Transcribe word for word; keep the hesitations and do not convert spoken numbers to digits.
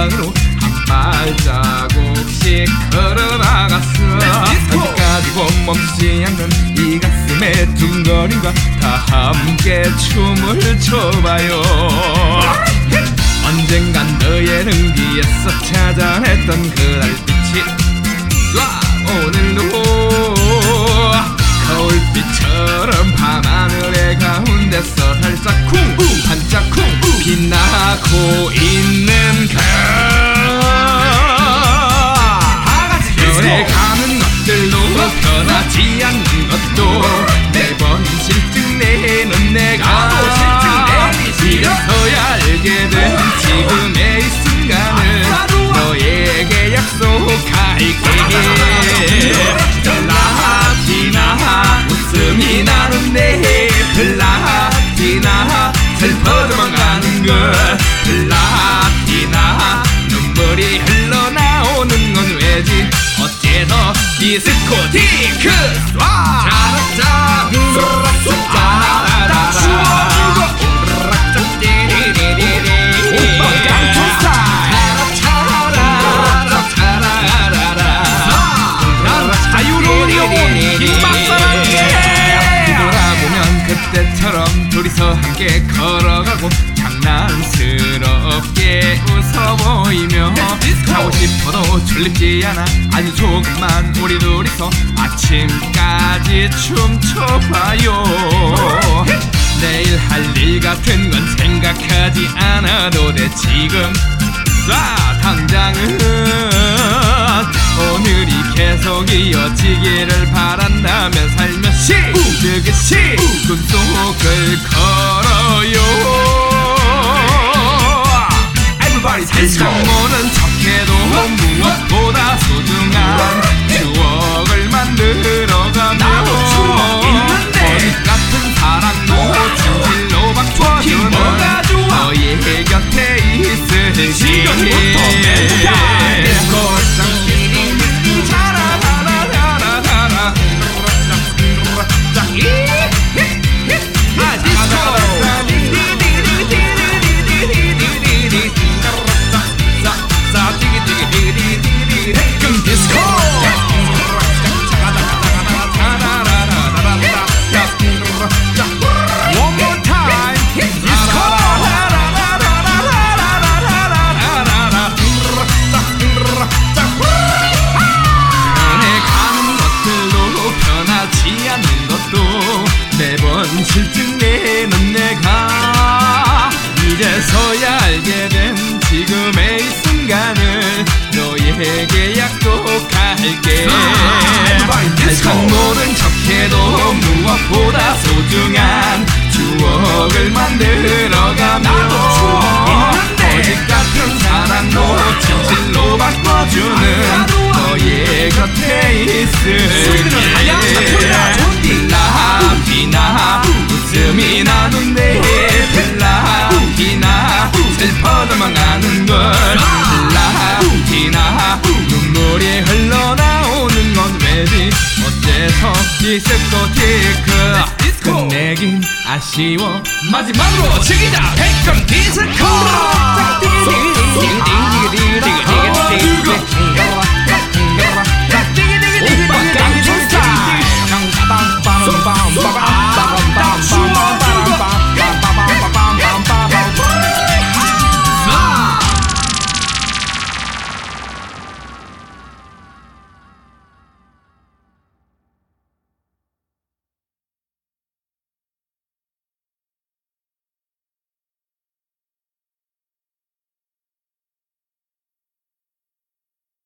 세상으로 한 발자국씩 걸어나갔어. 아직까지 곧 멈추지 않는 이 가슴의 둥거림과 다 함께 춤을 춰봐요. 언젠간 너의 능기에서 찾아냈던 그 달빛이 쏴 오늘도 거울빛처럼 밤하늘의 가운데서 살짝 쿵 반짝 쿵 빛나고 있는 걸. 변해가는 것들도 변하지 않는 것도 매번 실증내는 내가 이래서야 알게 된 지금의 이 순간을 너에게 약속할게. 플라티나 웃음이 나는 내 플라티나 슬퍼져만 가는 걸. 플라티나 눈물이 흘러나오는 건 왜지 어째서 디스코티크 쏴 짜라짜 짜라짜 추워지고 그때처럼 둘이서 함께 걸어가고 장난스럽게 웃어 보이며 하고 싶어도 졸립지 않아 아주 조금만 우리 둘이서 아침까지 춤춰봐요. 내일 할 일 같은 건 생각하지 않아도 돼. 지금 쏴 당장은 오늘이 계속 이어지기를 바란다면 살며시 느긋이 꿈속을 걸어요. 세상 모른 척해도 무엇보다 소중한 추억을 만들어가며 어디 같은 사랑도 진실로 바꿔주는 너의 곁에 있을게. 지금부터 실증내는 내가 이제서야 알게 된 지금의 이 순간을 너에게 약속할게. 세상 모른 척해도 무엇보다 소중한 추억을 만들어가며 어디 같은 사랑도 진실로 바꿔주는 너의 곁에 있을게. 플라티나 웃음이 나는 내 플라티나 슬퍼져만 가는 걸. 플라티나 눈물이 흘러나오는 건 왜지 어째서 디스코티크 끝내긴 아쉬워. 마지막으로 즐기자 백금 디스코.